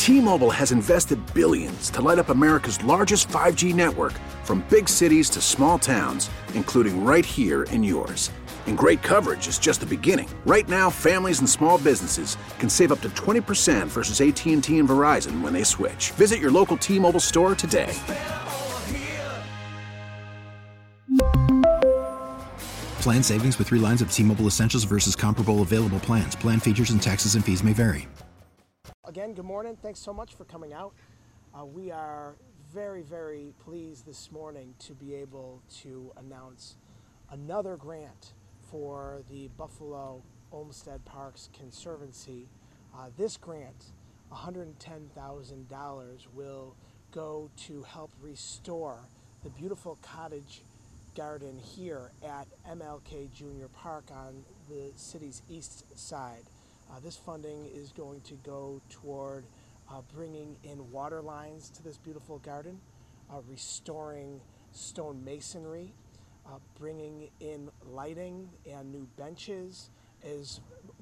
T-Mobile has invested billions to light up America's largest 5G network, from big cities to small towns, including right here in yours. And great coverage is just the beginning. Right now, families and small businesses can save up to 20% versus AT&T and Verizon when they switch. Visit your local T-Mobile store today. Plan savings with 3 lines of T-Mobile Essentials versus comparable available plans. Plan features and taxes and fees may vary. Again, good morning. Thanks so much for coming out. We are very, very pleased this morning to be able to announce another grant for the Buffalo Olmsted Parks Conservancy. This grant, $110,000, will go to help restore the beautiful cottage garden here at MLK Junior Park on the city's east side. This funding is going to go toward bringing in water lines to this beautiful garden, restoring stone masonry, bringing in lighting and new benches, as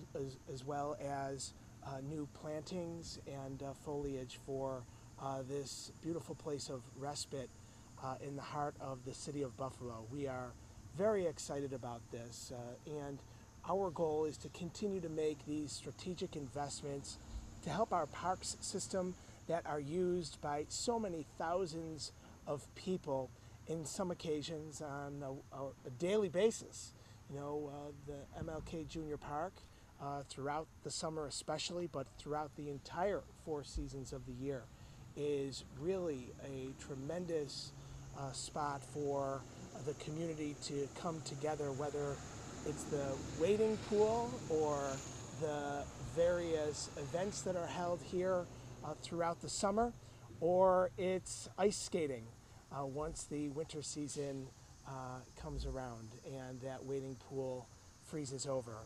well as new plantings and foliage for this beautiful place of respite in the heart of the city of Buffalo. We are very excited about this, and our goal is to continue to make these strategic investments to help our parks system that are used by so many thousands of people in some occasions on a daily basis. You know, the MLK Junior Park, throughout the summer especially, but throughout the entire 4 seasons of the year, is really a tremendous spot for the community to come together, whether it's the wading pool or the various events that are held here throughout the summer, or it's ice skating once the winter season comes around and that wading pool freezes over.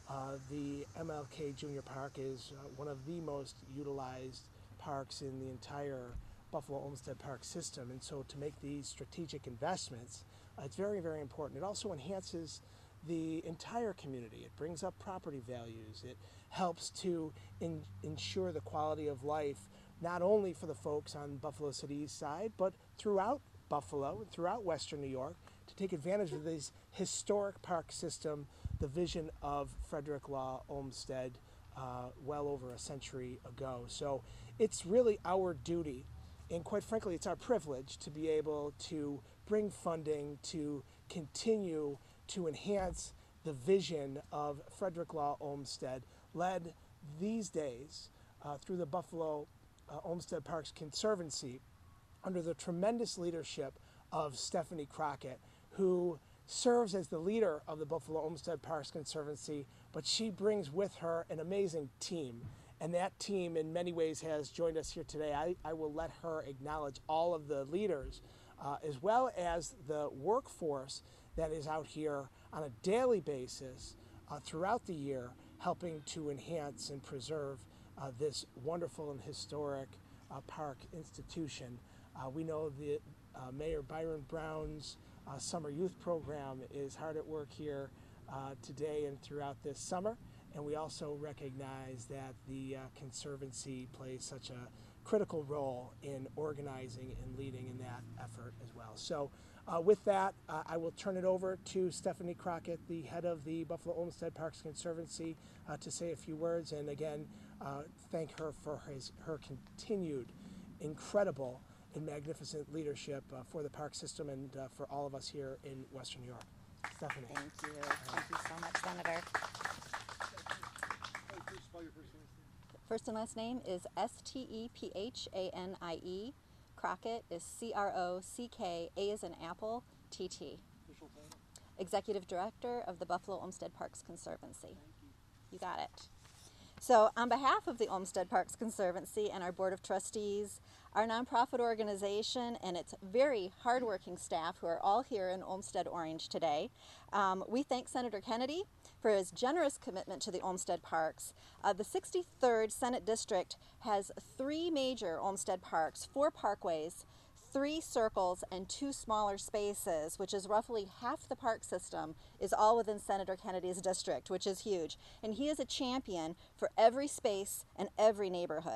The MLK Junior Park is one of the most utilized parks in the entire Buffalo Olmsted Park system, and so to make these strategic investments, it's very, very important. It also enhances the entire community. It brings up property values. It helps to ensure the quality of life, not only for the folks on Buffalo City East Side, but throughout Buffalo and throughout Western New York, to take advantage of this historic park system, the vision of Frederick Law Olmsted well over a century ago. So it's really our duty, and quite frankly, it's our privilege to be able to bring funding to continue to enhance the vision of Frederick Law Olmsted, led these days through the Buffalo Olmsted Parks Conservancy under the tremendous leadership of Stephanie Crockett, who serves as the leader of the Buffalo Olmsted Parks Conservancy, but she brings with her an amazing team. And that team in many ways has joined us here today. I will let her acknowledge all of the leaders as well as the workforce that is out here on a daily basis throughout the year, helping to enhance and preserve this wonderful and historic park institution. We know that Mayor Byron Brown's summer youth program is hard at work here today and throughout this summer, and we also recognize that the Conservancy plays such a critical role in organizing and leading in that effort as well. So with that, I will turn it over to Stephanie Crockett, the head of the Buffalo Olmsted Parks Conservancy, to say a few words, and again, thank her for her continued incredible and magnificent leadership for the park system and for all of us here in Western New York. Stephanie. Thank you. Thank you so much, Senator. First and last name is Stephanie. Crockett is Crocka, A as in Apple, TT. Executive Director of the Buffalo Olmsted Parks Conservancy. You got it. So on behalf of the Olmsted Parks Conservancy and our Board of Trustees, our nonprofit organization and its very hardworking staff who are all here in Olmsted Orange today, we thank Senator Kennedy for his generous commitment to the Olmsted Parks. The 63rd Senate District has 3 major Olmsted parks, 4 parkways, 3 circles, and 2 smaller spaces, which is roughly half the park system, is all within Senator Kennedy's district, which is huge. And he is a champion for every space and every neighborhood.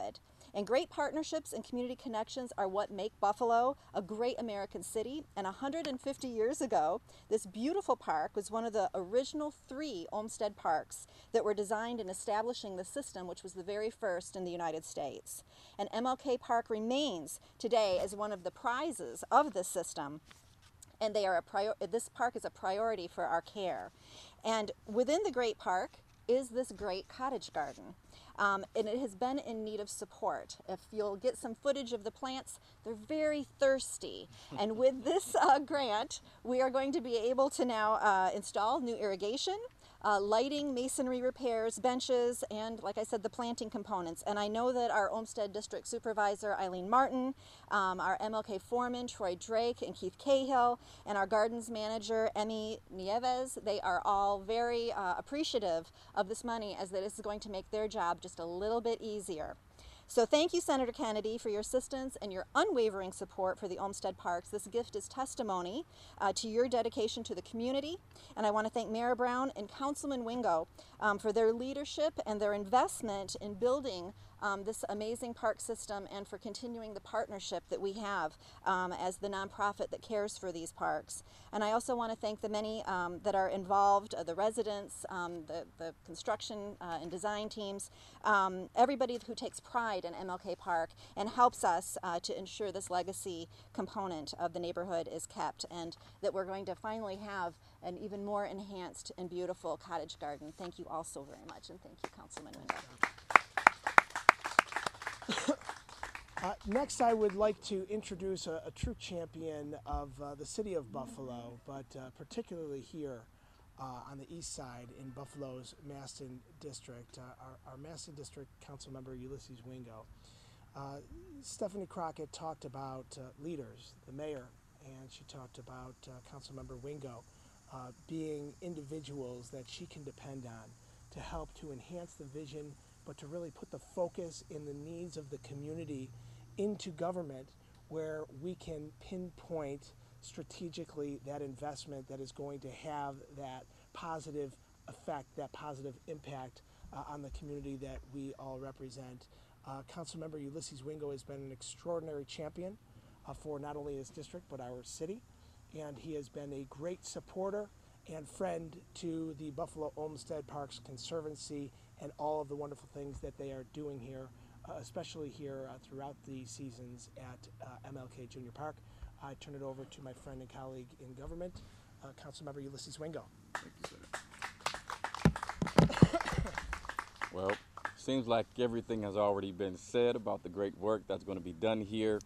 And great partnerships and community connections are what make Buffalo a great American city. And 150 years ago, this beautiful park was one of the original 3 Olmsted parks that were designed in establishing the system, which was the very first in the United States. And MLK Park remains today as one of the prizes of this system. And they are this park is a priority for our care. And within the great park is this great cottage garden. And it has been in need of support. If you'll get some footage of the plants, they're very thirsty. And with this grant, we are going to be able to now install new irrigation, lighting, masonry repairs, benches, and like I said, the planting components. And I know that our Olmsted District Supervisor, Eileen Martin, our MLK Foreman, Troy Drake, and Keith Cahill, and our Gardens Manager, Emmy Nieves, they are all very appreciative of this money, as that is going to make their job just a little bit easier. So thank you, Senator Kennedy, for your assistance and your unwavering support for the Olmsted Parks. This gift is testimony to your dedication to the community. And I want to thank Mayor Brown and Councilman Wingo for their leadership and their investment in building this amazing park system, and for continuing the partnership that we have as the nonprofit that cares for these parks. And I also want to thank the many that are involved, the residents, the construction and design teams, everybody who takes pride in MLK Park and helps us to ensure this legacy component of the neighborhood is kept, and that we're going to finally have an even more enhanced and beautiful cottage garden. Thank you all so very much, and thank you, Councilman Wingo. Next, I would like to introduce a true champion of the city of Buffalo, but particularly here on the east side in Buffalo's Maston District, our Maston District Council Member Ulysses Wingo. Stephanie Crockett talked about leaders, the mayor, and she talked about Councilmember Wingo being individuals that she can depend on to help to enhance the vision, but to really put the focus in the needs of the community into government, where we can pinpoint strategically that investment that is going to have that positive effect, that positive impact on the community that we all represent. Councilmember Ulysses Wingo has been an extraordinary champion for not only his district but our city, and he has been a great supporter and friend to the Buffalo Olmsted Parks Conservancy and all of the wonderful things that they are doing here, especially here throughout the seasons at MLK Junior Park. I turn it over to my friend and colleague in government, Councilmember Ulysses Wingo. Thank you, Senator. Well, seems like everything has already been said about the great work that's going to be done here.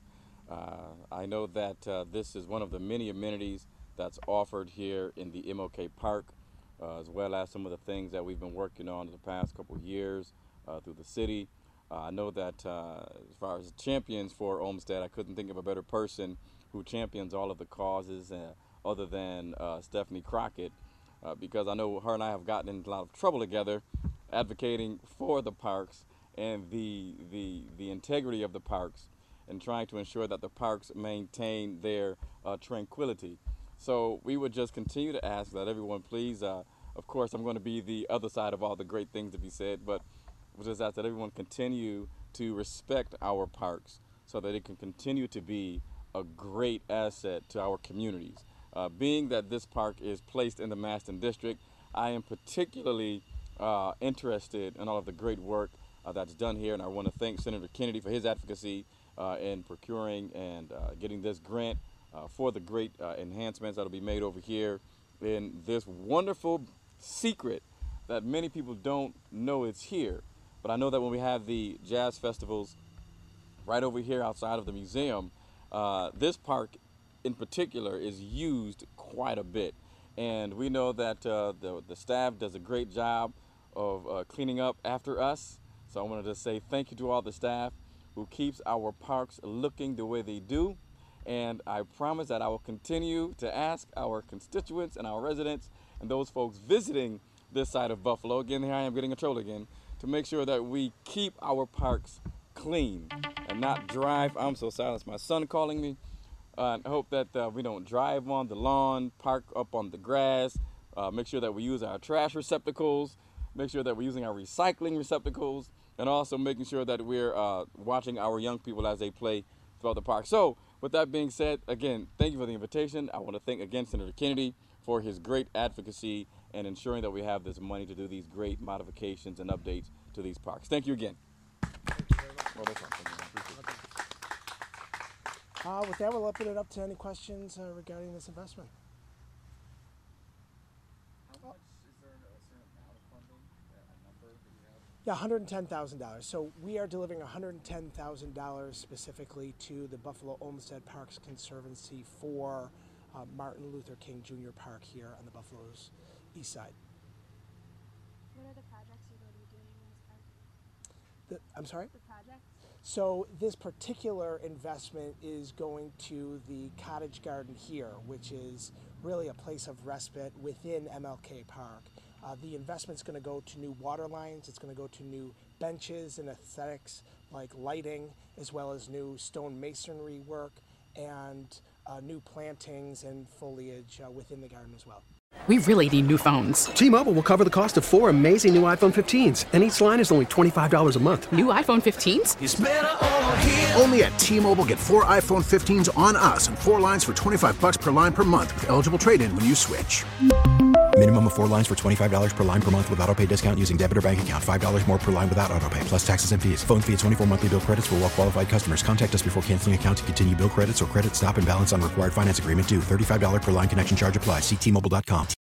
I know that this is one of the many amenities that's offered here in the MLK Park, as well as some of the things that we've been working on the past couple of years through the city. I know that as far as champions for Olmsted, I couldn't think of a better person who champions all of the causes other than Stephanie Crockett, because I know her and I have gotten in a lot of trouble together advocating for the parks and the integrity of the parks, and trying to ensure that the parks maintain their tranquility. So we would just continue to ask that everyone please, of course I'm going to be the other side of all the great things to be said, but we'll just ask that everyone continue to respect our parks so that it can continue to be a great asset to our communities. Being that this park is placed in the Maston District, I am particularly interested in all of the great work that's done here, and I want to thank Senator Kennedy for his advocacy in procuring and getting this grant for the great enhancements that will be made over here in this wonderful secret that many people don't know it's here. But I know that when we have the jazz festivals right over here outside of the museum, this park in particular is used quite a bit. And we know that the staff does a great job of cleaning up after us. So I wanted to say thank you to all the staff who keeps our parks looking the way they do. And I promise that I will continue to ask our constituents and our residents and those folks visiting this side of Buffalo, again, here I am getting in trouble again, to make sure that we keep our parks clean and not drive. I'm so sorry, it's my son calling me. I hope that we don't drive on the lawn, park up on the grass, make sure that we use our trash receptacles, make sure that we're using our recycling receptacles, and also making sure that we're watching our young people as they play throughout the park. So with that being said, again, thank you for the invitation. I want to thank again Senator Kennedy for his great advocacy and ensuring that we have this money to do these great modifications and updates to these parks. Thank you again. Thank you very much. Well, that's awesome. With that, we'll open it up to any questions regarding this investment. How much is there a certain amount of funding, a number that you have? Yeah, $110,000. So we are delivering $110,000 specifically to the Buffalo Olmsted Parks Conservancy for Martin Luther King Jr. Park here on the Buffalo's east side. What are the projects you're going to be doing in this park? I'm sorry? The projects? So this particular investment is going to the Cottage Garden here, which is really a place of respite within MLK Park. The investment's going to go to new water lines, it's going to go to new benches and aesthetics like lighting, as well as new stone masonry work and new plantings and foliage within the garden as well. We really need new phones. T-Mobile will cover the cost of 4 amazing new iPhone 15s, and each line is only $25 a month. New iPhone 15s? It's better over here. Only at T-Mobile, get 4 iPhone 15s on us and 4 lines for $25 per line per month with eligible trade-in when you switch. Minimum of 4 lines for $25 per line per month with autopay discount using debit or bank account. $5 more per line without autopay, plus taxes and fees. Phone fee at 24 monthly bill credits for well-qualified customers. Contact us before canceling account to continue bill credits or credit stop and balance on required finance agreement due. $35 per line connection charge applies. See T-Mobile.com.